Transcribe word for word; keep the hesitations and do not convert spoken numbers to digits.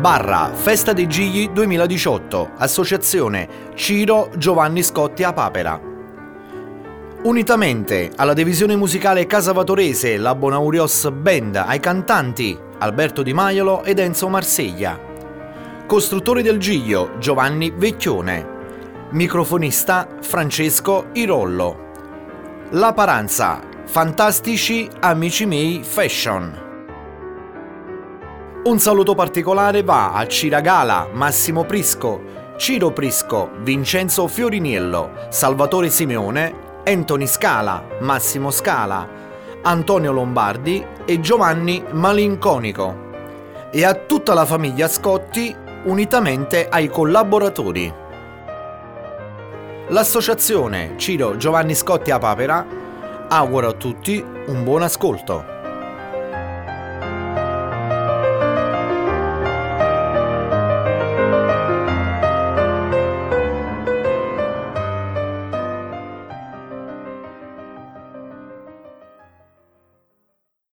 barra Festa dei Gigli duemiladiciotto, associazione Ciro Giovanni Scotti a Papera. Unitamente alla divisione musicale casavatorese la Bonaurios Band, ai cantanti Alberto Di Maiolo ed Enzo Marseglia, costruttori del Giglio Giovanni Vecchione, microfonista Francesco Irollo, La Paranza, fantastici amici miei fashion. Un saluto particolare va a Ciragala, Massimo Prisco, Ciro Prisco, Vincenzo Fioriniello, Salvatore Simeone, Anthony Scala, Massimo Scala, Antonio Lombardi e Giovanni Malinconico, e a tutta la famiglia Scotti unitamente ai collaboratori. L'associazione Ciro Giovanni Scotti a Papera augura a tutti un buon ascolto.